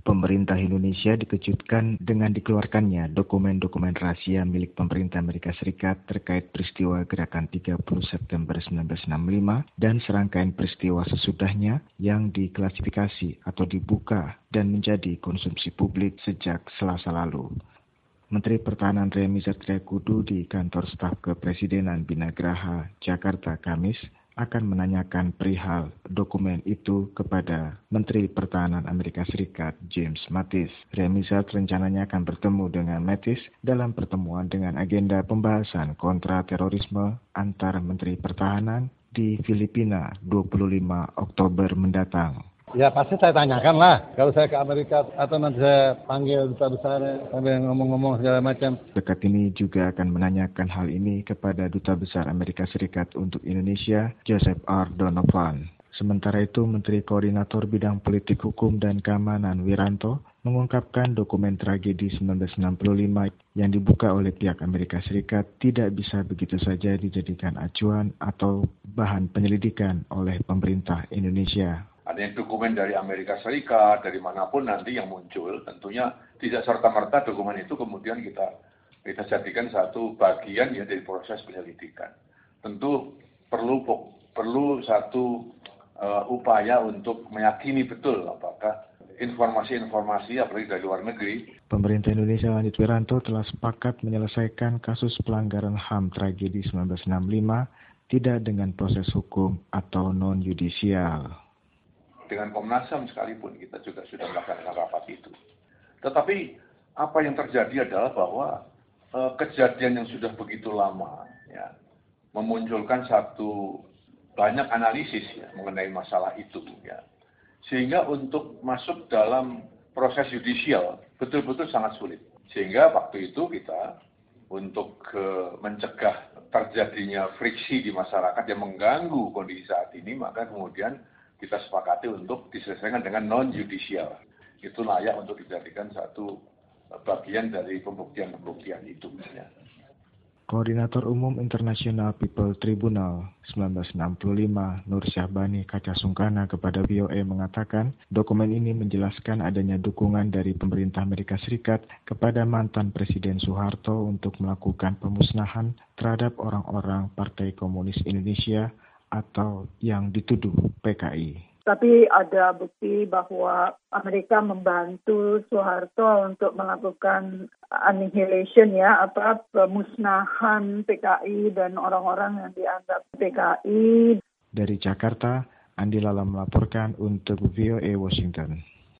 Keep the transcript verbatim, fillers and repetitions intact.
Pemerintah Indonesia dikejutkan dengan dikeluarkannya dokumen-dokumen rahasia milik pemerintah Amerika Serikat terkait peristiwa gerakan tiga puluh September seribu sembilan ratus enam puluh lima dan serangkaian peristiwa sesudahnya yang diklasifikasi atau dibuka dan menjadi konsumsi publik sejak Selasa lalu. Menteri Pertahanan Ria Mizar Triakudu di kantor staf kepresidenan Binagraha, Jakarta, Kamis, akan menanyakan perihal dokumen itu kepada Menteri Pertahanan Amerika Serikat James Mattis. Ria Mizar rencananya akan bertemu dengan Mattis dalam pertemuan dengan agenda pembahasan kontra terorisme antar Menteri Pertahanan di Filipina dua puluh lima Oktober mendatang. Ya pasti saya tanyakan lah, kalau saya ke Amerika atau nanti saya panggil duta besar sambil ngomong-ngomong segala macam. Dekat ini juga akan menanyakan hal ini kepada Duta Besar Amerika Serikat untuk Indonesia, Joseph R. Donovan. Sementara itu, Menteri Koordinator Bidang Politik Hukum dan Keamanan Wiranto mengungkapkan dokumen tragedi seribu sembilan ratus enam puluh lima yang dibuka oleh pihak Amerika Serikat tidak bisa begitu saja dijadikan acuan atau bahan penyelidikan oleh pemerintah Indonesia. Adanya dokumen dari Amerika Serikat, dari manapun nanti yang muncul, tentunya tidak serta-merta dokumen itu kemudian kita kita jadikan satu bagian ya dari proses penyelidikan. Tentu perlu perlu satu uh, upaya untuk meyakini betul apakah informasi-informasi apalagi dari luar negeri. Pemerintah Indonesia lanjut Wiranto telah sepakat menyelesaikan kasus pelanggaran H A M tragedi seribu sembilan ratus enam puluh lima tidak dengan proses hukum atau non-yudisial. Dengan Komnas H A M sekalipun kita juga sudah melakukan rapat itu. Tetapi apa yang terjadi adalah bahwa e, kejadian yang sudah begitu lama ya, memunculkan satu banyak analisis ya, mengenai masalah itu ya. Sehingga untuk masuk dalam proses yudisial betul-betul sangat sulit. Sehingga waktu itu kita untuk e, mencegah terjadinya friksi di masyarakat yang mengganggu kondisi saat ini, maka kemudian kita sepakati untuk diselesaikan dengan non-judicial. Itu layak untuk dijadikan satu bagian dari pembuktian-pembuktian itu. Ya. Koordinator Umum International People Tribunal seribu sembilan ratus enam puluh lima, Nur Syahbani Kaca Sungkana kepada V O A mengatakan, dokumen ini menjelaskan adanya dukungan dari pemerintah Amerika Serikat kepada mantan Presiden Soeharto untuk melakukan pemusnahan terhadap orang-orang Partai Komunis Indonesia atau yang dituduh P K I. Tapi ada bukti bahwa Amerika membantu Soeharto untuk melakukan annihilation ya, apa pemusnahan P K I dan orang-orang yang dianggap P K I. Dari Jakarta, Andi Lala melaporkan untuk V O A Washington.